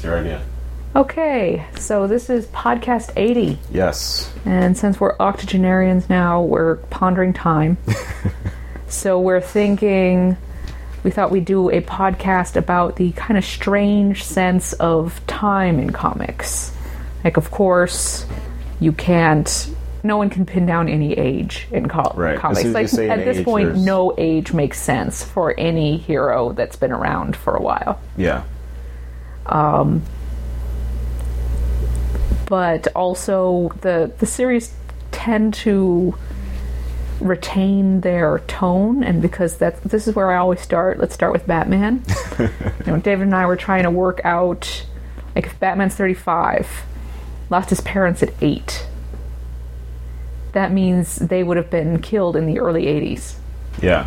It's your idea. Okay, so this is podcast 80. Yes. And since we're octogenarians now, we're pondering time. So we're thinking, we thought we'd do a podcast about the kind of strange sense of time in comics. Like, of course, no one can pin down any age in Right. comics. Like, at this point, no age makes sense for any hero that's been around for a while. Yeah. But also, the series tend to retain their tone, and because this is where I always start. Let's start with Batman. David and I were trying to work out, like, if Batman's 35, lost his parents at 8, that means they would have been killed in the early 80s. Yeah.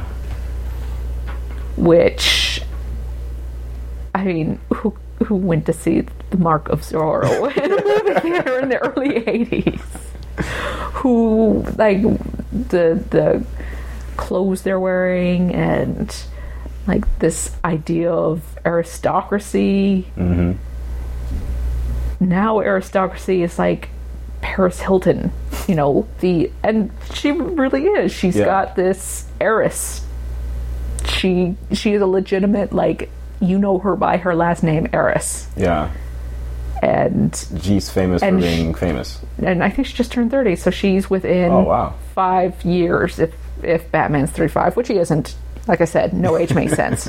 Which, I mean, who went to see The Mark of Zorro in a movie theater in the early 80s? Who, like, the clothes they're wearing and, like, this idea of aristocracy. Mm-hmm. Now aristocracy is like Paris Hilton, and she really is. She's got this heiress. She is a legitimate, like, her by her last name heiress. Yeah. And she's famous for being famous. And I think she just turned 30, so she's within 5 years if Batman's 35, which he isn't. Like I said, no age makes sense.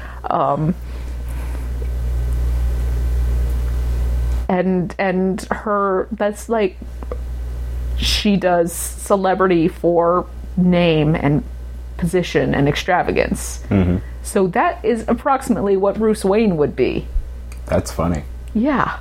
And her, that's like, she does celebrity for name and position and extravagance. Mm-hmm. So that is approximately what Bruce Wayne would be. That's funny. Yeah.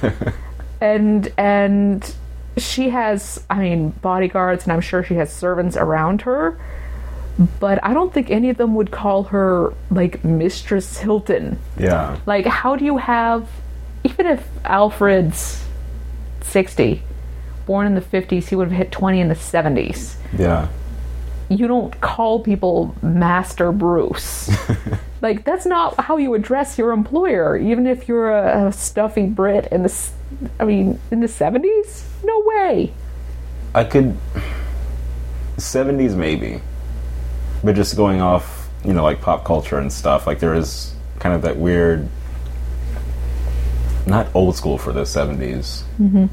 and she has, bodyguards, and I'm sure she has servants around her, but I don't think any of them would call her, like, Mistress Hilton. Yeah. Like, how do you have, even if Alfred's 60, born in the 50s, he would have hit 20 in the 70s. Yeah. You don't call people Master Bruce. Like, that's not how you address your employer, even if you're a stuffy Brit in the 70s? No way. 70s maybe. But just going off, like, pop culture and stuff, like, there is kind of that weird, not old school for the 70s. Mm-hmm.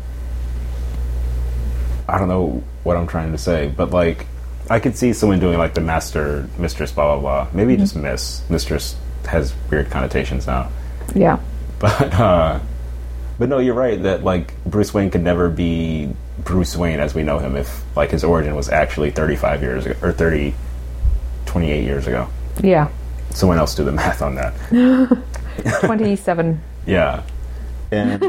I don't know what I'm trying to say, but, like, I could see someone doing, like, the master, mistress, blah, blah, blah. Maybe just mistress has weird connotations now. Yeah. But no, you're right that, like, Bruce Wayne could never be Bruce Wayne as we know him if, like, his origin was actually 35 years ago, or 28 years ago. Yeah. Someone else do the math on that. 27. Yeah. And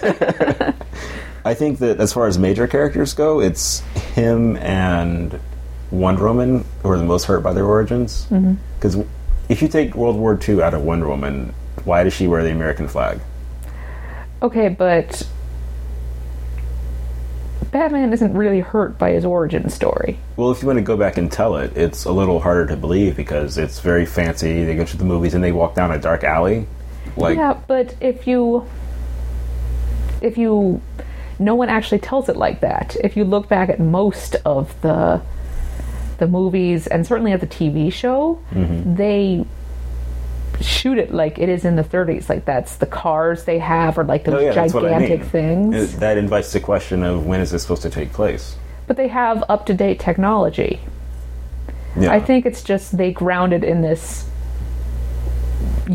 I think that as far as major characters go, it's him and Wonder Woman who are the most hurt by their origins. Because if you take World War II out of Wonder Woman, why does she wear the American flag? Okay, but Batman isn't really hurt by his origin story. Well, if you want to go back and tell it, it's a little harder to believe because it's very fancy. They go to the movies and they walk down a dark alley. Like, yeah, but if you no one actually tells it like that. If you look back at most of the movies, and certainly at the TV show, they shoot it like it is in the 30s. Like, that's the cars they have, or like those gigantic things. That invites the question of when is this supposed to take place? But they have up-to-date technology. Yeah. I think it's just they grounded in this, they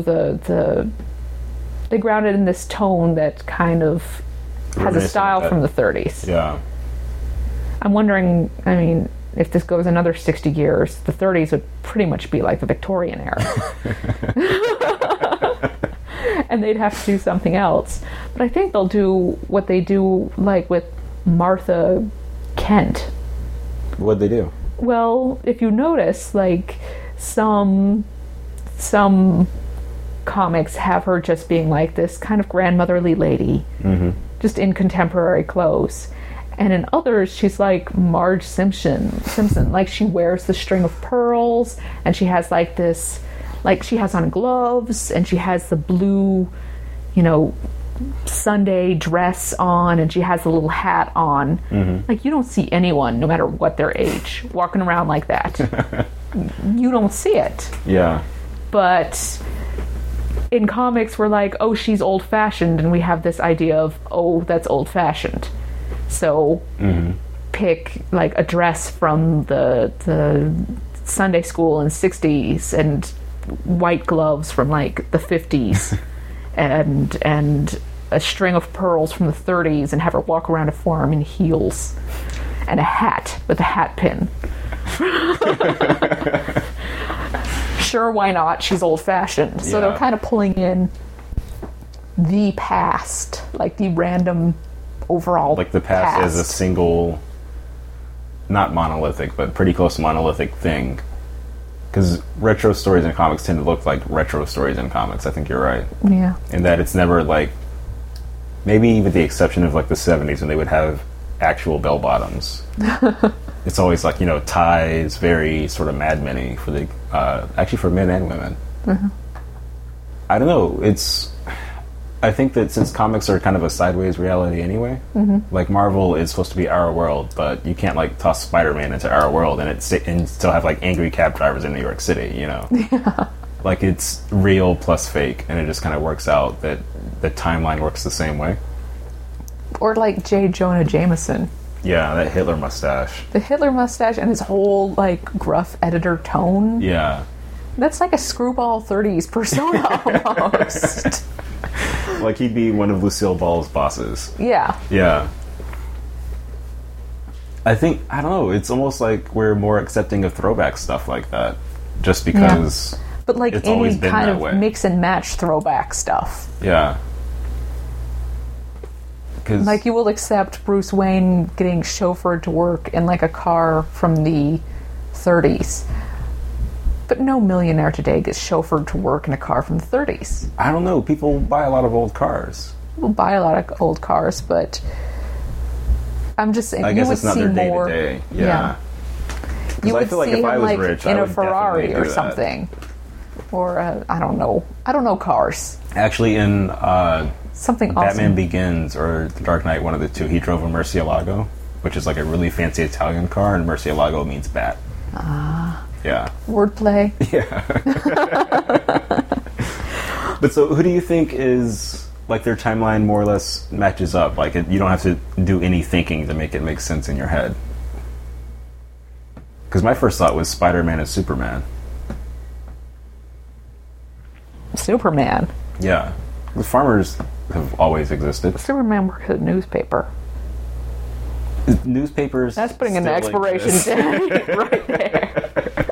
grounded in this tone that kind of has a style from the 30s. Yeah. I'm wondering, if this goes another 60 years, the 30s would pretty much be like the Victorian era. And they'd have to do something else. But I think they'll do what they do, like, with Martha Kent. What'd they do? Well, if you notice, like, some comics have her just being like this kind of grandmotherly lady, just in contemporary clothes. And in others, she's like Marge Simpson. Like, she wears the string of pearls, and she has like this, like, she has on gloves, and she has the blue Sunday dress on, and she has a little hat on. Like, you don't see anyone, no matter what their age, walking around like that. You don't see it. Yeah. But in comics, we're like, oh, she's old-fashioned, and we have this idea of, oh, that's old-fashioned. So pick, like, a dress from the Sunday school in the 60s, and white gloves from, like, the 50s, and a string of pearls from the 30s, and have her walk around a farm in heels, and a hat with a hat pin. Sure, why not? She's old-fashioned. So they're kind of pulling in the past, like the random overall like the past as a single, not monolithic, but pretty close to monolithic thing. Because retro stories in comics tend to look like retro stories in comics. I think you're right. Yeah. In that it's never like, maybe with the exception of like the 70s when they would have actual bell bottoms. It's always like, ties, very sort of Mad Men-y for the, actually for men and women. I don't know. I think that since comics are kind of a sideways reality anyway, like Marvel is supposed to be our world, but you can't like toss Spider-Man into our world and still have like angry cab drivers in New York City, Yeah. Like it's real plus fake, and it just kind of works out that the timeline works the same way. Or like J. Jonah Jameson. Yeah, that Hitler mustache. The Hitler mustache and his whole, like, gruff editor tone. Yeah. That's like a screwball 30s persona almost. Like he'd be one of Lucille Ball's bosses. Yeah. Yeah. I don't know, it's almost like we're more accepting of throwback stuff like that. Just because but like it's any always been kind that of way. Mix and match throwback stuff. Yeah. Like, you will accept Bruce Wayne getting chauffeured to work in, like, a car from the 30s. But no millionaire today gets chauffeured to work in a car from the 30s. I don't know. People buy a lot of old cars. People buy a lot of old cars, but I'm just saying, I guess it's not their day-to-day. Yeah. You would I feel like see if I him, was like, rich, in I a would Ferrari definitely or do that. something. Or, I don't know. I don't know cars. Actually, in Something Batman awesome. Begins or The Dark Knight, one of the two, he drove a Murcielago, which is like a really fancy Italian car, and Murcielago means bat. Yeah. Wordplay. Yeah. But so who do you think is, like, their timeline more or less matches up? Like, you don't have to do any thinking to make it make sense in your head. Because my first thought was Spider-Man and Superman. Superman. Yeah. The farmers have always existed. Superman works at a newspaper. Newspapers. That's putting an still expiration exist. date right there.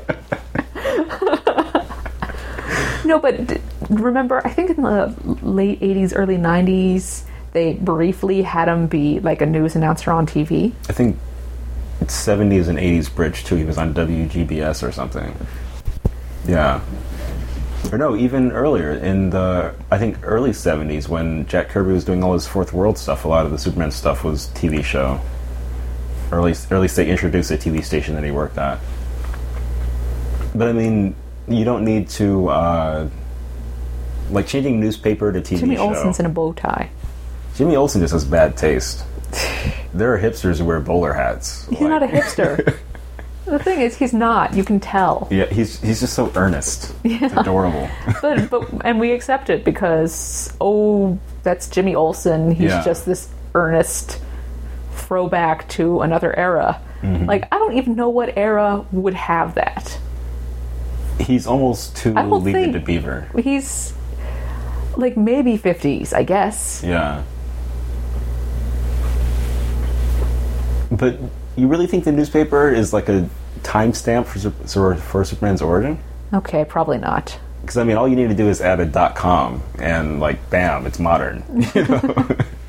No, but remember, I think in the late 80s, early 90s, they briefly had him be like a news announcer on TV. I think it's 70s and 80s bridge, too. He was on WGBS or something. Yeah. Or no, even earlier, in the, I think, early 70s, when Jack Kirby was doing all his Fourth World stuff, a lot of the Superman stuff was TV show. Or at least they introduced a TV station that he worked at. But, I mean, you don't need to, like, changing newspaper to TV Jimmy show. Olsen's in a bow tie. Jimmy Olsen just has bad taste. There are hipsters who wear bowler hats. He's not a hipster. The thing is, he's not. You can tell. Yeah, he's just so earnest. Yeah. It's adorable. but and we accept it because, oh, that's Jimmy Olsen. He's just this earnest throwback to another era. Mm-hmm. Like, I don't even know what era would have that. He's almost too Leave It to Beaver. He's like maybe 50s, I guess. Yeah. But you really think the newspaper is like a timestamp for Superman's origin? Okay, probably not. Because, I mean, all you need to do is add a .com and, like, bam, it's modern. You know?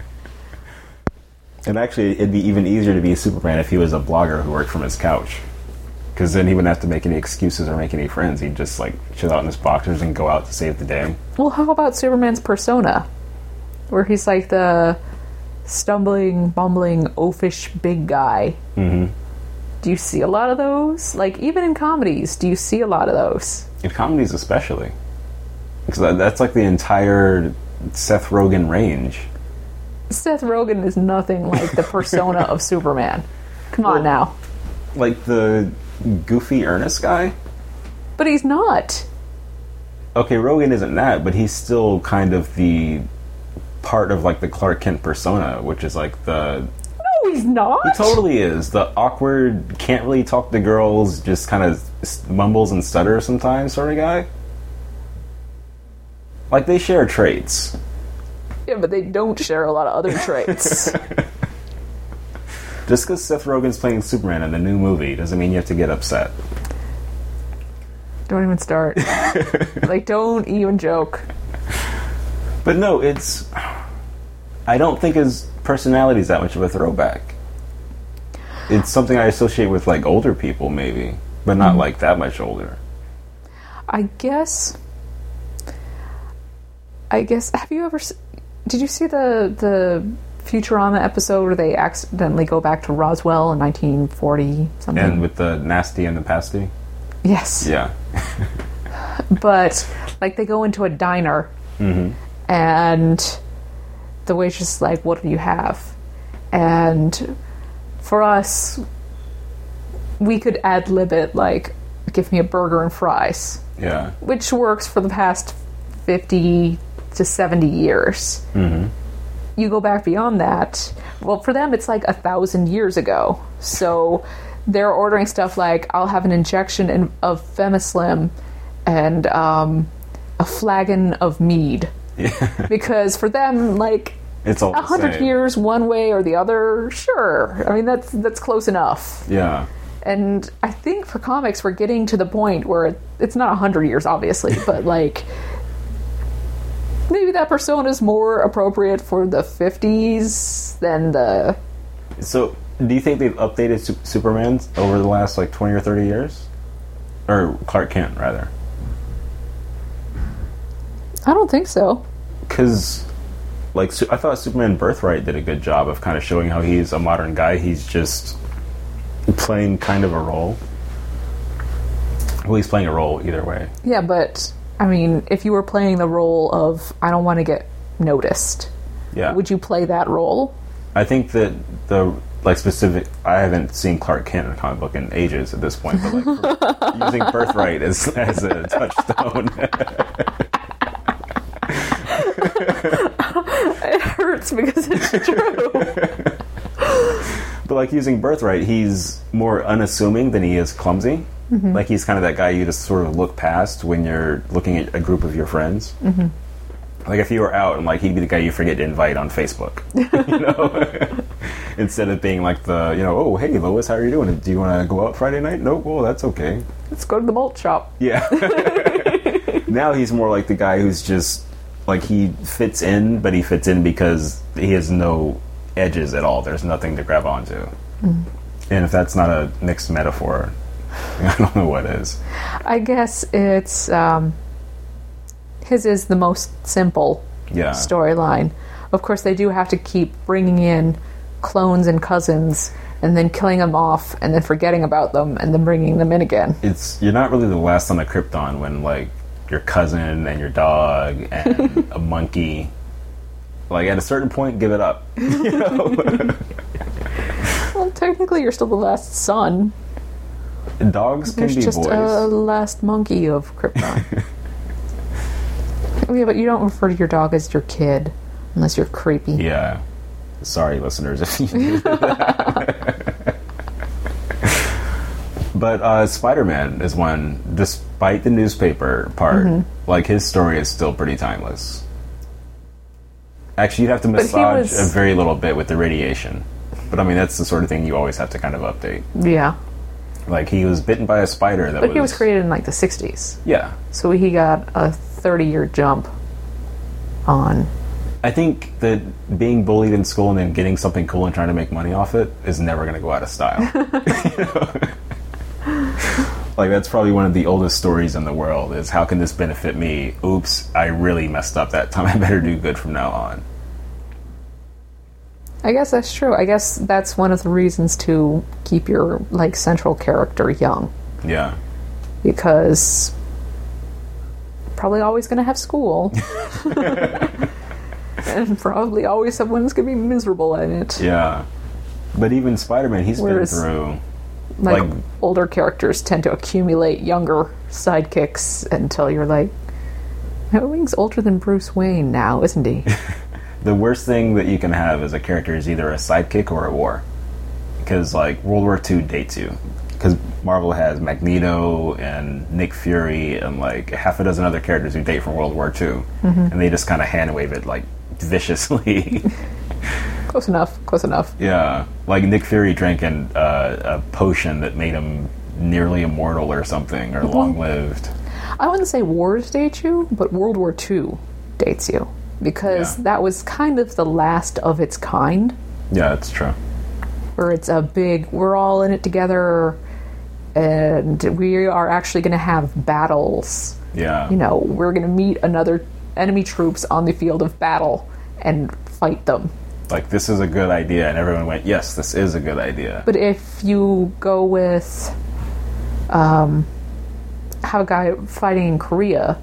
And actually, it'd be even easier to be a Superman if he was a blogger who worked from his couch. Because then he wouldn't have to make any excuses or make any friends. He'd just, like, chill out in his boxers and go out to save the day. Well, how about Superman's persona? Where he's like the stumbling, bumbling, oafish big guy. Mm-hmm. Do you see a lot of those? Like, even in comedies, do you see a lot of those? In comedies especially. Because that's like the entire Seth Rogen range. Seth Rogen is nothing like the persona of Superman. Come on now. Like the goofy, earnest guy? But he's not. Okay, Rogen isn't that, but he's still kind of the part of like the Clark Kent persona, which is like the... No, he's not. He totally is. The awkward, can't really talk to girls, just kind of mumbles and stutters sometimes sort of guy. Like, they share traits. Yeah, but they don't share a lot of other traits. Just because Seth Rogen's playing Superman in the new movie doesn't mean you have to get upset. Don't even start. Like, don't even joke. But no, I don't think his personality is that much of a throwback. It's something I associate with, like, older people, maybe. But not, like, that much older. I guess, have you ever... Did you see the Futurama episode where they accidentally go back to Roswell in 1940 something? And with the nasty and the pasty? Yes. Yeah. But, like, they go into a diner, and the waitress is like, what do you have? And for us, we could ad-lib it, like, give me a burger and fries. Yeah. Which works for the past 50 to 70 years. You go back beyond that, well, for them it's like 1,000 years ago. So they're ordering stuff like, I'll have an injection of Femislim and a flagon of mead. Yeah. Because for them, like, it's all 100 years one way or the other, sure. I mean, that's close enough. Yeah. And I think for comics, we're getting to the point where it's not 100 years, obviously, but, like, maybe that persona is more appropriate for the 50s than the... So, do you think they've updated Superman over the last, like, 20 or 30 years? Or Clark Kent, rather. I don't think so. Because, like, I thought Superman Birthright did a good job of kind of showing how he's a modern guy. He's just playing kind of a role. Well, he's playing a role either way. Yeah, but, I mean, if you were playing the role of, I don't want to get noticed, would you play that role? I think that the, like, specific... I haven't seen Clark Kent in a comic book in ages at this point, but, like, using Birthright as a touchstone... It hurts because it's true. But, like, using Birthright, he's more unassuming than he is clumsy. Like, he's kind of that guy you just sort of look past when you're looking at a group of your friends. Like, if you were out, and, like, he'd be the guy you forget to invite on Facebook. You know? Instead of being like the, you know, oh, hey, Lois, how are you doing? Do you want to go out Friday night? Nope, well, that's okay. Let's go to the malt shop. Yeah. Now he's more like the guy who's just, like, he fits in, but he fits in because he has no edges at all. There's nothing to grab onto. And if that's not a mixed metaphor, I don't know what is. I guess it's his is the most simple storyline. Of course, they do have to keep bringing in clones and cousins and then killing them off and then forgetting about them and then bringing them in again. You're not really the last on the Krypton when, like, your cousin and your dog and a monkey, like, at a certain point, give it up. You know? Well, technically, you're still the last son. Dogs can There's be just boys. a last monkey of Krypton. Yeah, but you don't refer to your dog as your kid unless you're creepy. Yeah. Sorry, listeners, if you knew that. But Spider-Man is one, despite the newspaper part, like, his story is still pretty timeless. Actually, you'd have to massage a very little bit with the radiation. But, I mean, that's the sort of thing you always have to kind of update. Yeah. Like, he was bitten by a spider that But he was created in, like, the 60s. Yeah. So he got a 30-year jump on... I think that being bullied in school and then getting something cool and trying to make money off it is never going to go out of style. You know? Like, that's probably one of the oldest stories in the world, is how can this benefit me? Oops, I really messed up that time. I better do good from now on. I guess that's true. I guess that's one of the reasons to keep your, like, central character young. Yeah. Because probably always going to have school. and probably always someone's going to be miserable in it. Yeah. But even Spider-Man, he's Whereas, been through... Like, older characters tend to accumulate younger sidekicks until you're like, Nightwing's older than Bruce Wayne now, isn't he? The worst thing that you can have as a character is either a sidekick or a war. Because, like, World War II dates you. Because Marvel has Magneto and Nick Fury and, like, half a dozen other characters who date from World War II. And they just kind of hand-wave it, like, viciously. Close enough. Yeah. Like, Nick Fury drank a potion that made him nearly immortal or something, or long-lived. I wouldn't say wars date you, but World War II dates you. Because that was kind of the last of its kind. Yeah, that's true. Where it's a big, we're all in it together, and we are actually going to have battles. Yeah. You know, we're going to meet another enemy troops on the field of battle and fight them. Like, this is a good idea, and everyone went, yes, this is a good idea. But if you go with have a guy fighting in Korea,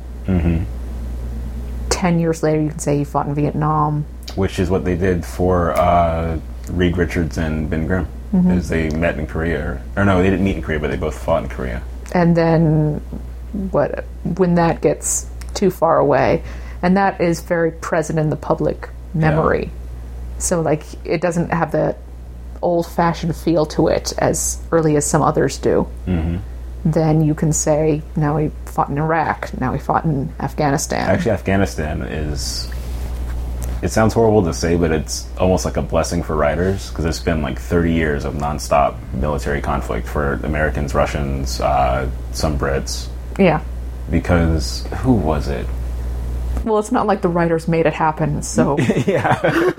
10 years later you can say he fought in Vietnam. Which is what they did for Reed Richards and Ben Grimm. Is they met in Korea. Or no, they didn't meet in Korea, but they both fought in Korea. And then when that gets too far away, and that is very present in the public memory. Yeah. So, like, it doesn't have that old-fashioned feel to it as early as some others do. Then you can say, now he fought in Iraq, now he fought in Afghanistan. Actually, Afghanistan is... It sounds horrible to say, but it's almost like a blessing for writers, because it's been like 30 years of nonstop military conflict for Americans, Russians, some Brits. Yeah. Because, who was it? Well, it's not like the writers made it happen, so... Yeah.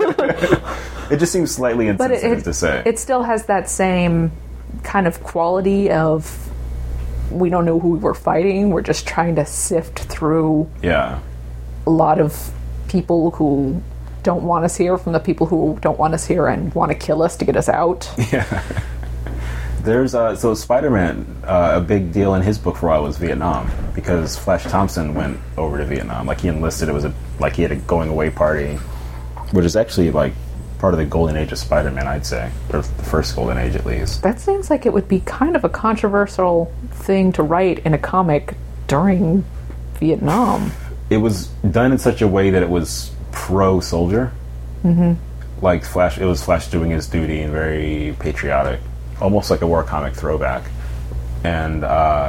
It just seems slightly insensitive to say. It still has that same kind of quality of, we don't know who we're fighting, we're just trying to sift through a lot of people who don't want us here from the people who don't want us here and want to kill us to get us out. Yeah. There's so Spider-Man, a big deal in his book for a while was Vietnam, because Flash Thompson went over to Vietnam. Like, he enlisted. It was he had a going away party, which is actually like part of the golden age of Spider-Man, I'd say, or the first golden age at least. That seems like it would be kind of a controversial thing to write in a comic during Vietnam. It was done in such a way that it was pro-soldier. Like, Flash, it was Flash doing his duty and very patriotic. Almost like a war comic throwback. And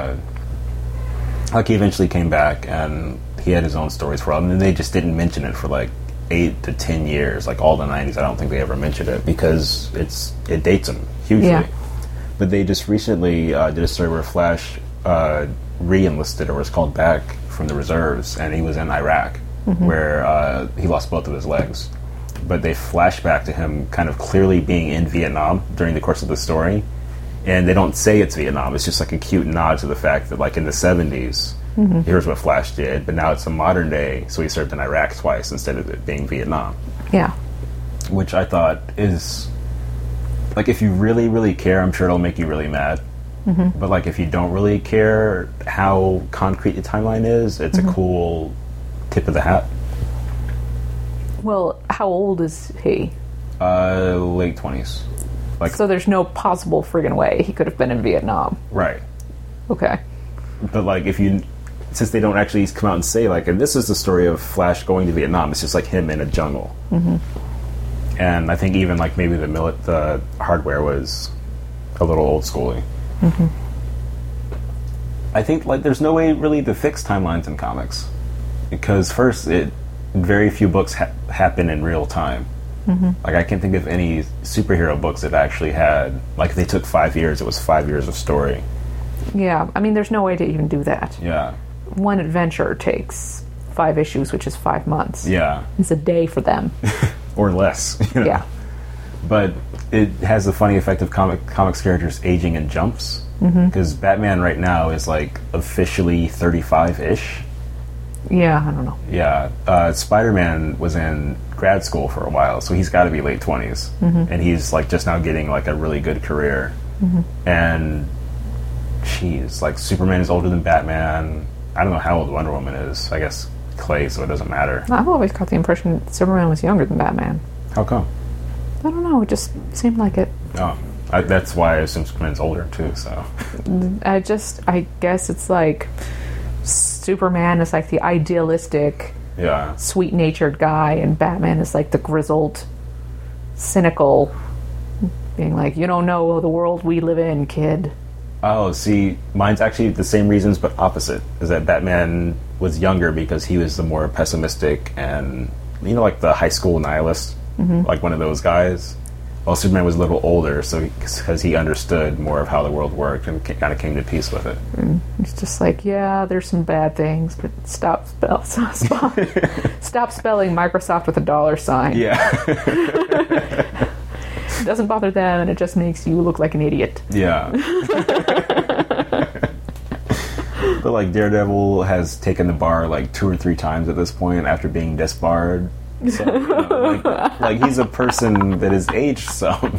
like, he eventually came back and he had his own stories for it, and they just didn't mention it for like 8 to 10 years. Like, all the 90s, I don't think they ever mentioned it because it dates him hugely. But they just recently did a story where Flash re-enlisted, or was called back from the reserves, and he was in Iraq, where he lost both of his legs. But they flash back to him kind of clearly being in Vietnam during the course of the story. And they don't say it's Vietnam. It's just like a cute nod to the fact that, like, in the 70s, here's what Flash did, but now it's a modern day, so he served in Iraq twice instead of it being Vietnam. Yeah. Which I thought is... Like, if you really, really care, I'm sure it'll make you really mad. But, like, if you don't really care how concrete the timeline is, it's a cool tip of the hat. Well, how old is he? Late 20s. Like, so there's no possible friggin' way he could have been in Vietnam. Right. Okay. But, like, since they don't actually come out and say, like, and this is the story of Flash going to Vietnam, it's just like him in a jungle. And I think even, like, maybe the hardware was a little old schooly. I think, like, there's no way really to fix timelines in comics. Because first, very few books happen in real time. Like, I can't think of any superhero books that actually had, like, if they took 5 years, it was 5 years of story. Yeah, I mean, there's no way to even do that. Yeah. One adventure takes 5 issues, which is 5 months. Yeah. It's a day for them. Or less. You know? Yeah. But it has the funny effect of comics characters aging in jumps. Because Batman right now is, like, officially 35-ish. Yeah, I don't know. Yeah. Spider-Man was in grad school for a while, so he's got to be late 20s. And he's, like, just now getting, like, a really good career. And, geez, like, Superman is older than Batman. I don't know how old Wonder Woman is. I guess clay, so it doesn't matter. I've always got the impression that Superman was younger than Batman. How come? I don't know, it just seemed like it. Oh, that's why I assume Superman's older too, so. I guess it's like Superman is like the idealistic, Yeah. sweet-natured guy, and Batman is like the grizzled, cynical, being like, you don't know the world we live in, kid. Oh, see, mine's actually the same reasons, but opposite. Is that Batman was younger because he was the more pessimistic and, you know, like the high school nihilist, like one of those guys. While Superman was a little older, so because he understood more of how the world worked and kind of came to peace with it. It's just like, yeah, there's some bad things, but stop spelling Microsoft with $. Yeah. It doesn't bother them, and it just makes you look like an idiot. Yeah. But like Daredevil has taken the bar like 2 or 3 times at this point after being disbarred. So, you know, like he's a person that has aged some.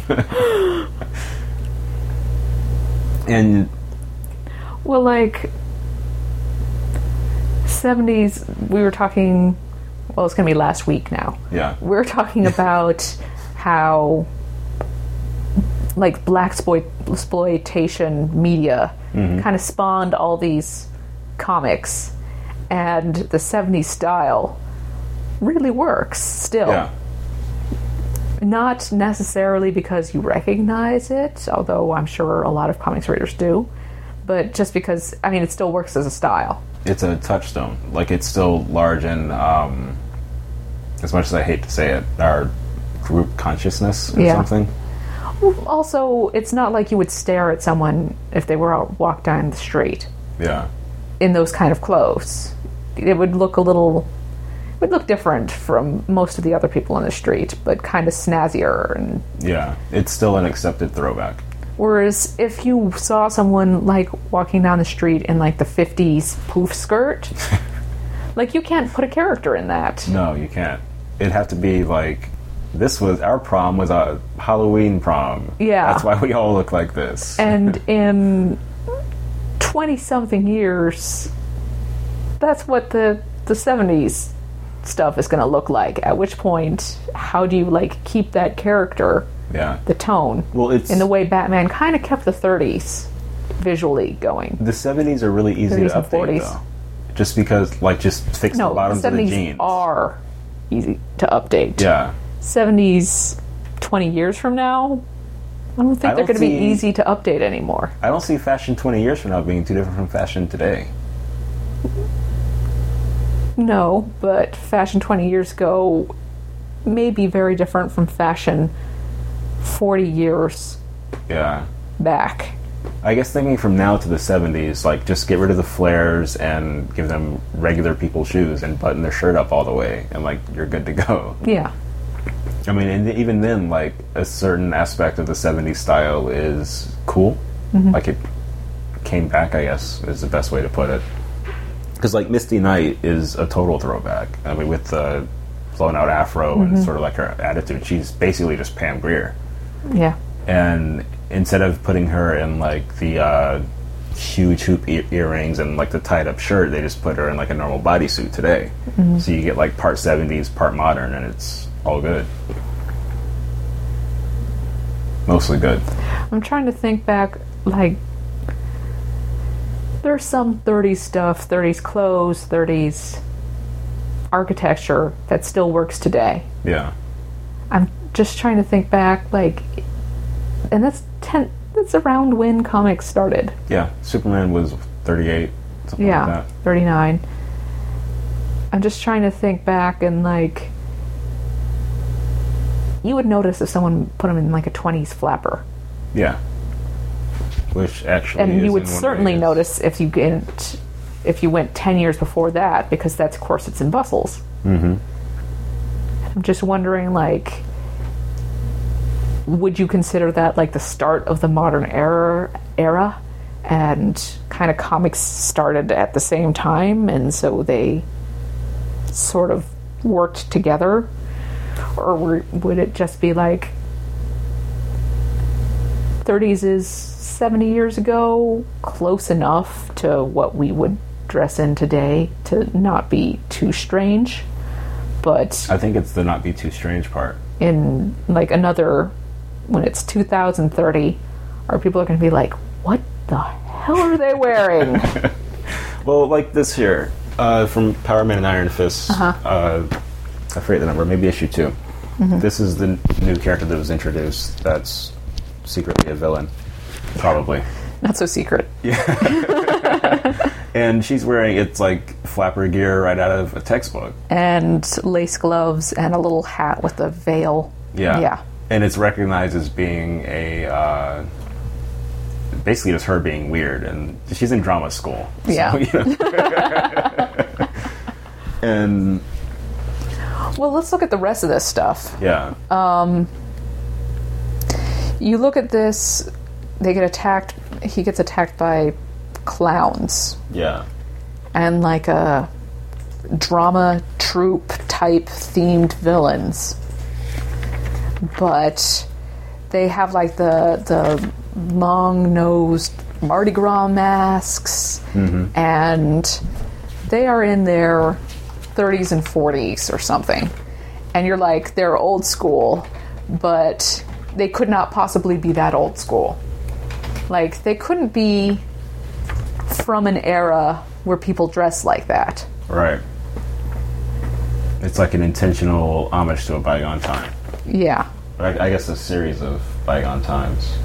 And well, like 70s, we were talking. Well, it's going to be last week now. yeah. We're talking about how like blaxploitation media kind of spawned all these comics, and the 70s style really works still. Yeah. Not necessarily because you recognize it, although I'm sure a lot of comics readers do, but just because, I mean, it still works as a style. It's a touchstone. Like, it's still large in, as much as I hate to say it, our group consciousness or something. Also, it's not like you would stare at someone if they were out walk down the street Yeah. in those kind of clothes. It would look different from most of the other people on the street, but kind of snazzier. And Yeah. It's still an accepted throwback. whereas if you saw someone like walking down the street in like the 50s poof skirt, like you can't put a character in that. No, you can't. It'd have to be like, our prom was a Halloween prom. Yeah. That's why we all look like this. And in 20-something years, that's what the 70s stuff is going to look like. At which point, how do you like keep that character, Yeah. the tone, Well, it's in the way Batman kind of kept the 30s visually going? the 70s are really easy 30s to and update 40s. though. Just because, like, just fix the No, the bottoms of the 70s jeans. are easy to update. Yeah. 70s 20 years from now, I don't think I they're don't going to be see- easy to update anymore. I don't see fashion 20 years from now being too different from fashion today. No, but fashion 20 years ago may be very different from fashion 40 years Yeah. back. I guess thinking from now to the 70s, like, just get rid of the flares and give them regular people shoes and button their shirt up all the way, and, like, you're good to go. Yeah. I mean, and even then, like, a certain aspect of the 70s style is cool. Like, it came back, I guess, is the best way to put it. Because, like, Misty Knight is a total throwback. I mean, with the blown out afro and sort of like her attitude, she's basically just Pam Grier. Yeah. And instead of putting her in, like, the huge hoop earrings and, like, the tied up shirt, they just put her in, like, a normal bodysuit today. So you get, like, part 70s, part modern, and it's all good. Mostly good. I'm trying to think back, like, there's some 30s stuff, 30s clothes, 30s architecture that still works today. Yeah. I'm just trying to think back, like, and that's around when comics started. Yeah. Superman was 38, something like Yeah, that. 39. I'm just trying to think back, and like, you would notice if someone put them in like a 20s flapper, Yeah. Which actually and is you would in one certainly way is- notice if you went 10 years before that, because that's corsets and bustles. Mhm. I'm just wondering, like, would you consider that like the start of the modern era, and kind of comics started at the same time, and so they sort of worked together? Or would it just be like 30s is 70 years ago, close enough to what we would dress in today to not be too strange. But I think it's the not be too strange part. In like when it's 2030, are people going to be like, what the hell are they wearing? Well, like this here, from Power Man and Iron Fist, I forget the number, maybe issue 2. This is the new character that was introduced that's secretly a villain. Probably. Not so secret. Yeah. And she's wearing, it's like flapper gear right out of a textbook. And lace gloves and a little hat with a veil. Yeah. Yeah. And it's recognized as being a, basically just her being weird. And she's in drama school. Yeah. So, you know. And... Well, let's look at the rest of this stuff. Yeah. You look at this, they get attacked, he gets attacked by clowns. Yeah. And like a drama troupe type themed villains. But they have like the long-nosed Mardi Gras masks, and they are in their 30s and 40s or something. And you're like, they're old school, but they could not possibly be that old school. Like, they couldn't be from an era where people dress like that. Right. It's like an intentional homage to a bygone time. Yeah. But I guess a series of bygone times.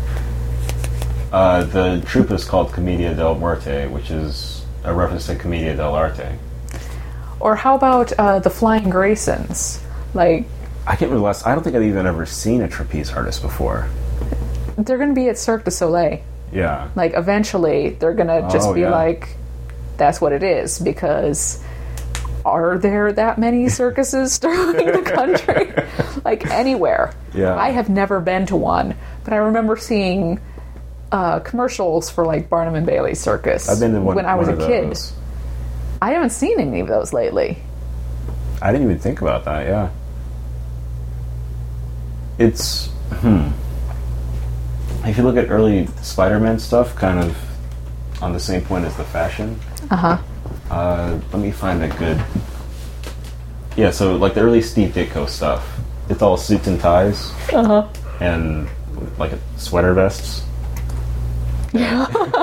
The troupe is called Commedia del Muerte, which is a reference to Commedia dell'arte. Or how about the Flying Graysons? Like, I can't remember I don't think I've even ever seen a trapeze artist before. they're going to be at Cirque du Soleil. Yeah. Like, eventually, they're going to just be like, that's what it is, because are there that many circuses throughout the country? Like, anywhere. Yeah. I have never been to one, but I remember seeing commercials for, like, Barnum and Bailey Circus I've been to when I was a kid. Those. I haven't seen any of those lately. I didn't even think about that, yeah. It's, if you look at early Spider-Man stuff, kind of on the same point as the fashion. Let me find a good... Yeah, so like the early Steve Ditko stuff, it's all suits and ties. And like sweater vests. Yeah.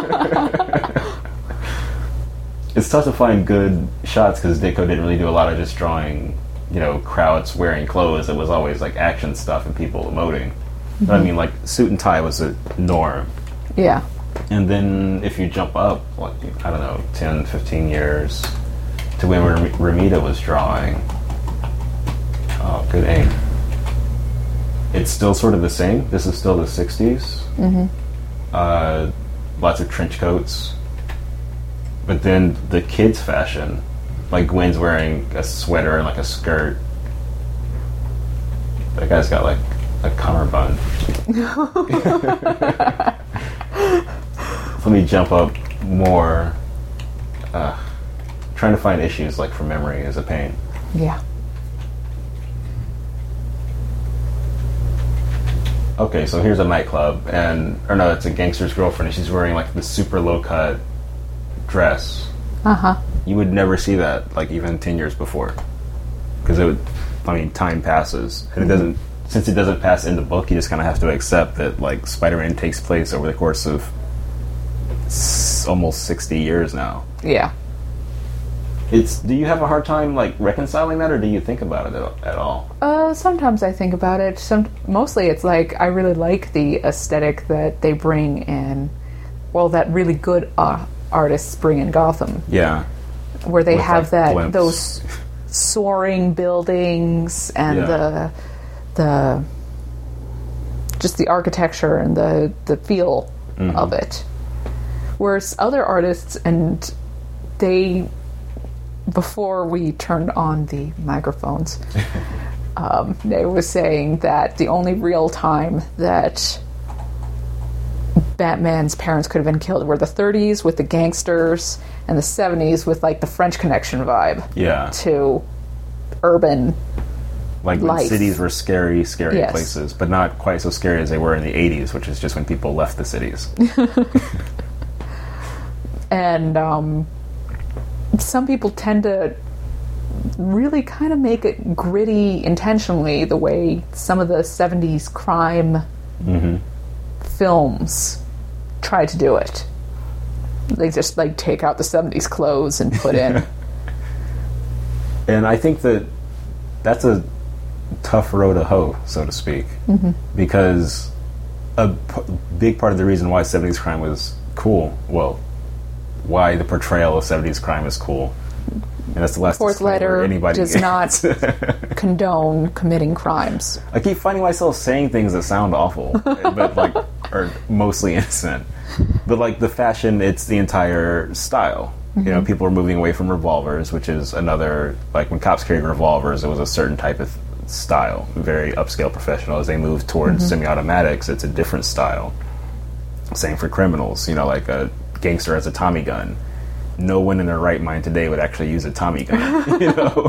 It's tough to find good shots because Ditko didn't really do a lot of just drawing, you know, crowds wearing clothes. It was always like action stuff and people emoting. But I mean, like, suit and tie was a norm. Yeah. And then if you jump up, like, I don't know, 10, 15 years to when Ramita was drawing. Oh, good aim. It's still sort of the same. This is still the 60s. Lots of trench coats. But then the kids' fashion, like Gwen's wearing a sweater and like a skirt. That guy's got like a cummerbund. Let me jump up more. Trying to find issues like from memory is a pain. Yeah. Okay, so here's a nightclub, or no, it's a gangster's girlfriend, and she's wearing like this super low cut dress. You would never see that, like, even 10 years before, because time passes, and it doesn't. Since it doesn't pass in the book, you just kind of have to accept that, like, Spider-Man takes place over the course of almost 60 years now. Yeah. Do you have a hard time, like, reconciling that, or do you think about it at all? Sometimes I think about it. Mostly it's like, I really like the aesthetic that they bring in, well, that really good artists bring in Gotham. Yeah. Where they have like those soaring buildings and the just the architecture and the feel of it. Whereas other artists, and they, before we turned on the microphones, they were saying that the only real time that Batman's parents could have been killed were the 30s with the gangsters and the 70s with, like, the French Connection vibe to urban like when life. Cities were scary Yes. places, but not quite so scary as they were in the 80s, which is just when people left the cities. And some people tend to really kind of make it gritty intentionally, the way some of the 70s crime films try to do it. They just like take out the 70s clothes and put in. And I think that's a tough row to hoe, so to speak, because a big part of the reason why 70s crime was cool, well, why the portrayal of 70s crime is cool, and that's the last Fourth letter anybody does not condone committing crimes. I keep finding myself saying things that sound awful, but like are mostly innocent. But like the fashion, it's the entire style. You know, people are moving away from revolvers, which is another, like when cops carried revolvers, it was a certain type of style, very upscale professional. As they move towards semi-automatics, it's a different style. Same for criminals. You know, like a gangster has a Tommy gun. No one in their right mind today would actually use a Tommy gun. You know,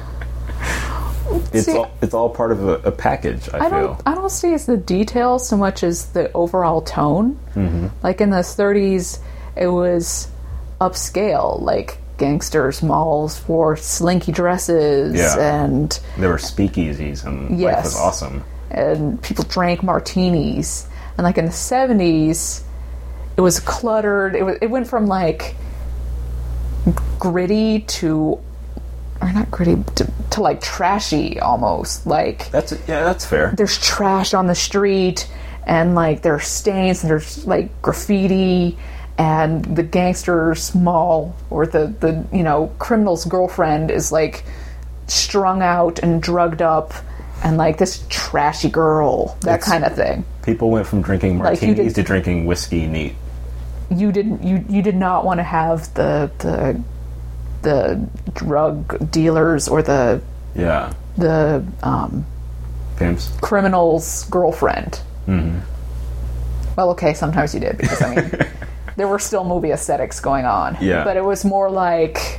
it's all part of a package. I feel. I don't see it's the details so much as the overall tone. Like in the 30s, it was upscale. Like gangsters, malls wore slinky dresses, and there were speakeasies, and life was awesome. And people drank martinis. And like in the 70s, it was cluttered. It went from like gritty to like trashy almost. Like that's fair. There's trash on the street, and like there's stains, and there's like graffiti, and the gangster's mall or the you know, criminal's girlfriend is like strung out and drugged up, and like this trashy girl, kind of thing. People went from drinking martinis to drinking whiskey neat. You did not want to have the drug dealers or the pimps, criminal's girlfriend. Well, okay, sometimes you did, because I mean there were still movie aesthetics going on. But it was more like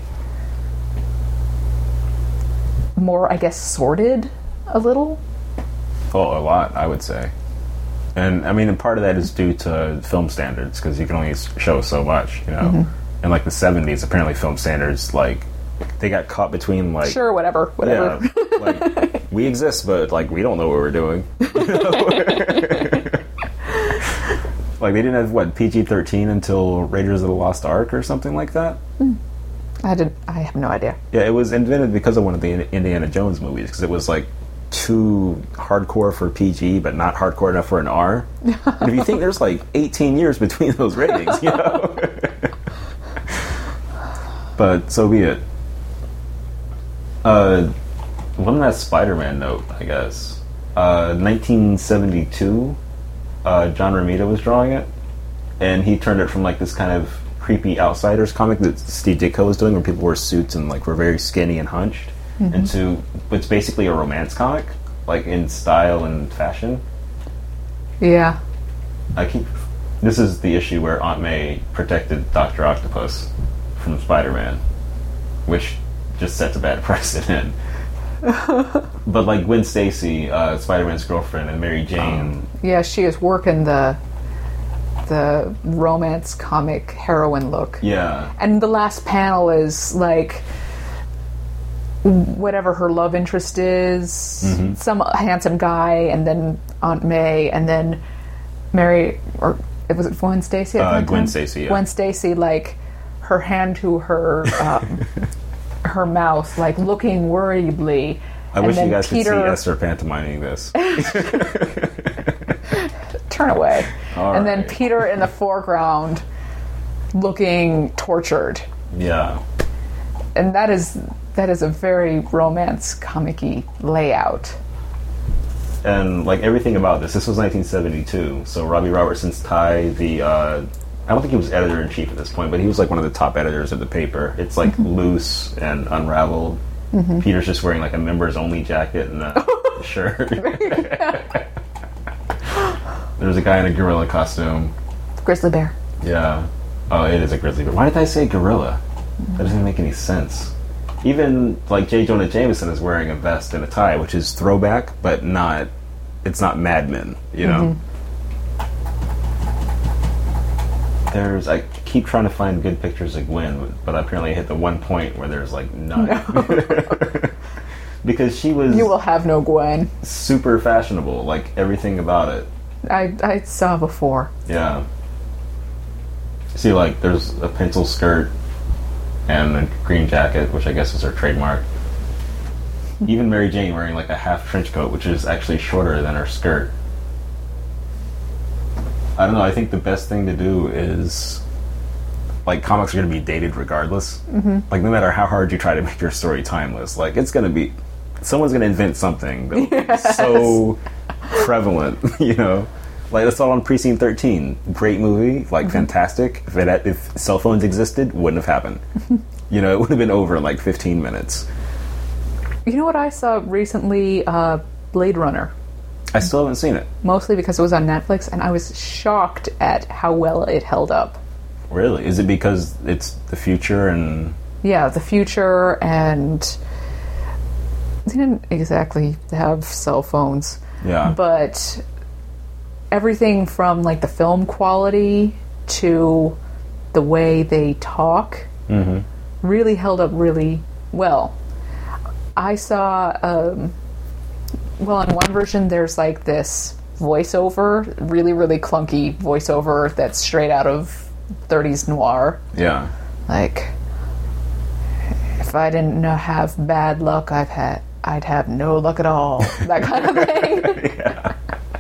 I guess sordid a little. Oh, a lot, I would say. And I mean, and part of that is due to film standards, because you can only show so much, you know. In like the 70s, apparently film standards, like, they got caught between like, sure, whatever. Yeah, like, we exist, but like we don't know what we're doing. You know? Like they didn't have PG-13 until Raiders of the Lost Ark or something like that. I have no idea. Yeah, it was invented because of one of the Indiana Jones movies, because it was like too hardcore for PG, but not hardcore enough for an R. And if you think there's like 18 years between those ratings, you know. But so be it. One last Spider-Man note, I guess. 1972, John Romita was drawing it, and he turned it from like this kind of creepy Outsiders comic that Steve Ditko was doing, where people wore suits and like were very skinny and hunched, into it's basically a romance comic, like in style and fashion. Yeah. This is the issue where Aunt May protected Dr. Octopus from Spider-Man, which just sets a bad precedent. But like Gwen Stacy, Spider-Man's girlfriend, and Mary Jane. Yeah, she is working the romance comic heroine look. Yeah. And the last panel is like whatever her love interest is, some handsome guy, and then Aunt May, and then Mary, or was it Gwen Stacy? Gwen Stacy, yeah. Gwen Stacy, like her hand to her her mouth, like looking worriedly. I wish you guys could see Esther pantomiming this. Turn away. All and right. then Peter in the foreground looking tortured. Yeah. And that is a very romance comic-y layout. And like everything about this was 1972, so Robbie Robertson's tie, I don't think he was editor-in-chief at this point, but he was like one of the top editors of the paper. It's like loose and unraveled. Peter's just wearing like a members-only jacket and a shirt. There's a guy in a gorilla costume. Grizzly bear. Yeah. Oh, it is a grizzly bear. Why did I say gorilla? That doesn't make any sense. Even like J. Jonah Jameson is wearing a vest and a tie, which is throwback, but not. It's not Mad Men, you know. I keep trying to find good pictures of Gwen, but apparently I hit the one point where there's like none. No. Because she was... You will have no Gwen. Super fashionable, like everything about it. I saw before. Yeah. See, like, there's a pencil skirt and a green jacket, which I guess is her trademark. Even Mary Jane wearing like a half trench coat, which is actually shorter than her skirt. I don't know, I think the best thing to do is, like, comics are going to be dated regardless. Mm-hmm. Like, no matter how hard you try to make your story timeless, like, it's going to be... Someone's going to invent something that will be so prevalent, you know? Like, that's all on Precinct 13. Great movie, like, fantastic. If cell phones existed, wouldn't have happened. You know, it would have been over in, like, 15 minutes. You know what I saw recently? Blade Runner. I still haven't seen it. Mostly because it was on Netflix, and I was shocked at how well it held up. Really? Is it because it's the future and... Yeah, the future, and they didn't exactly have cell phones. Yeah. But everything from, like, the film quality to the way they talk really held up really well. I saw... well, in one version, there's, like, this voiceover, really, really clunky voiceover that's straight out of 30s noir. Yeah. Like, if I didn't have bad luck I'd have no luck at all. That kind of thing. Yeah.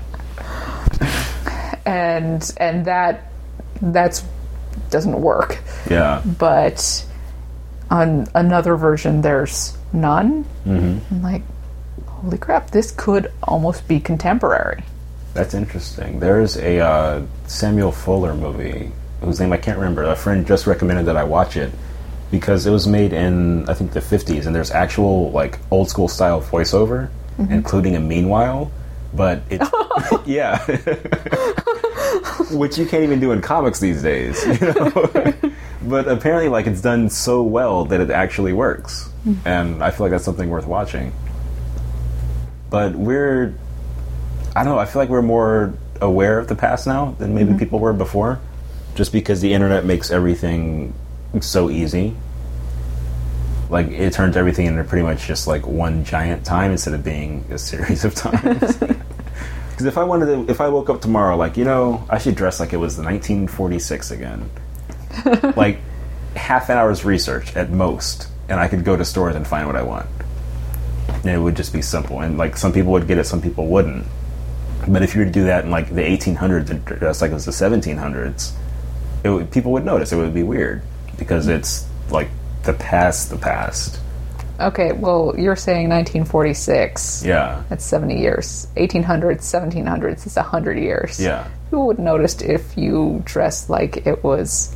And that's doesn't work. Yeah. But on another version, there's none. Mm-hmm. I'm like, holy crap, this could almost be contemporary. That's interesting. There's a Samuel Fuller movie whose name I can't remember. A friend just recommended that I watch it because it was made in, I think, the 50s, and there's actual, like, old school style voiceover, including a meanwhile, but it's... yeah. Which you can't even do in comics these days, you know? But apparently, like, it's done so well that it actually works. And I feel like that's something worth watching. But I don't know, I feel like we're more aware of the past now than maybe people were before. Just because the internet makes everything so easy. Like, it turns everything into pretty much just, like, one giant time instead of being a series of times. Because if I woke up tomorrow, like, you know, I should dress like it was the 1946 again. Like, half an hour's research at most, and I could go to stores and find what I want. And it would just be simple. And, like, some people would get it, some people wouldn't. But if you were to do that in, like, the 1800s and dress like it was the 1700s, people would notice. It would be weird. Because it's, like, the past. Okay, well, you're saying 1946. Yeah. That's 70 years. 1800s, 1700s is 100 years. Yeah. People would notice if you dressed like it was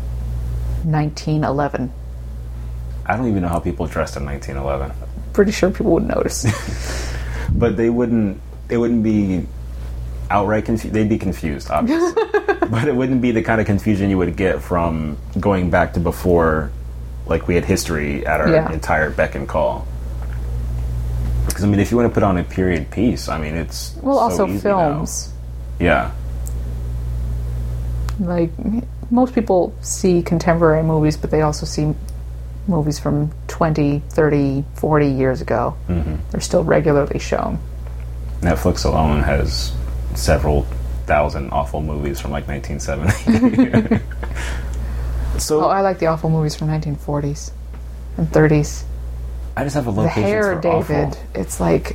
1911. I don't even know how people dressed in 1911. Pretty sure people would notice. But they wouldn't be outright confused. They'd be confused, obviously. But it wouldn't be the kind of confusion you would get from going back to before, like, we had history at our entire beck and call. Because, I mean, if you want to put on a period piece, I mean, it's also easy films. Now. Yeah. Like, most people see contemporary movies, but they also see movies from 20, 30, 40 years ago. Mm-hmm. They're still regularly shown. Netflix alone has several thousand awful movies from, like, 1970. So, I like the awful movies from 1940s and 30s. I just have a low patience for for David, awful. it's like...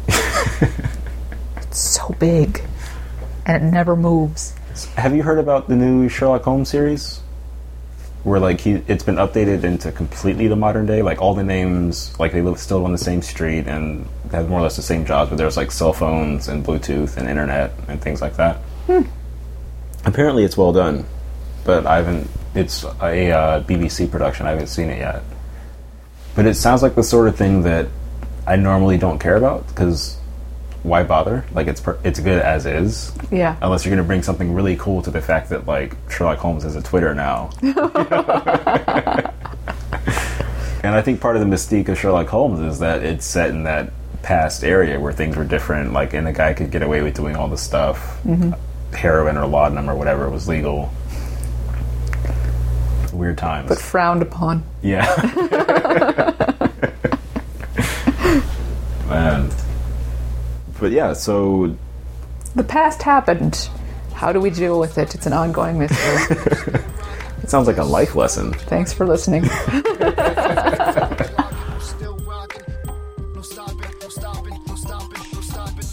it's so big. And it never moves. Have you heard about the new Sherlock Holmes series? Where, like, it's been updated into completely the modern day. Like, all the names, like, they live still on the same street and have more or less the same jobs, but there's, like, cell phones and Bluetooth and internet and things like that. Apparently it's well done, but I haven't... It's a BBC production. I haven't seen it yet. But it sounds like the sort of thing that I normally don't care about, because why bother? Like, it's good as is. Yeah. Unless you're going to bring something really cool to the fact that, like, Sherlock Holmes has a Twitter now. And I think part of the mystique of Sherlock Holmes is that it's set in that past area where things were different, like, and a guy could get away with doing all this stuff. Mm-hmm. Heroin or laudanum or whatever was legal. weird times. But frowned upon. Yeah. Man. But yeah, so The past happened. How do we deal with it? It's an ongoing mystery. it sounds like a life lesson. Thanks for listening. Still rocking. No stopping, no stopping, no stopping, no stopping.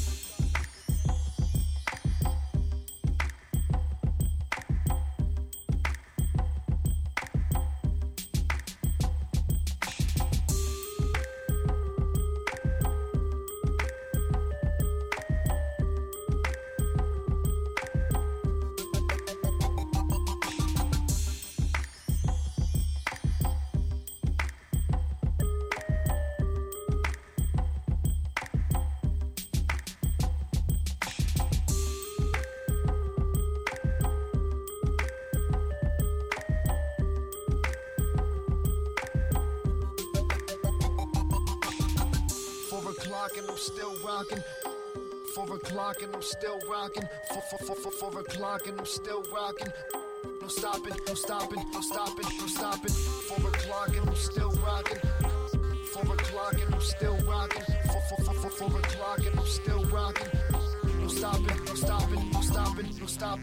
And I'm still rocking. 4 o'clock and I'm still rocking. 4 o'clock and I'm still rocking. No stopping, no stopping, no stopping, no stopping. 4 o'clock and I'm still rocking. 4 o'clock and I'm still rocking. 4 o'clock and I'm still rocking. No stopping, no stopping, no stopping, no stopping.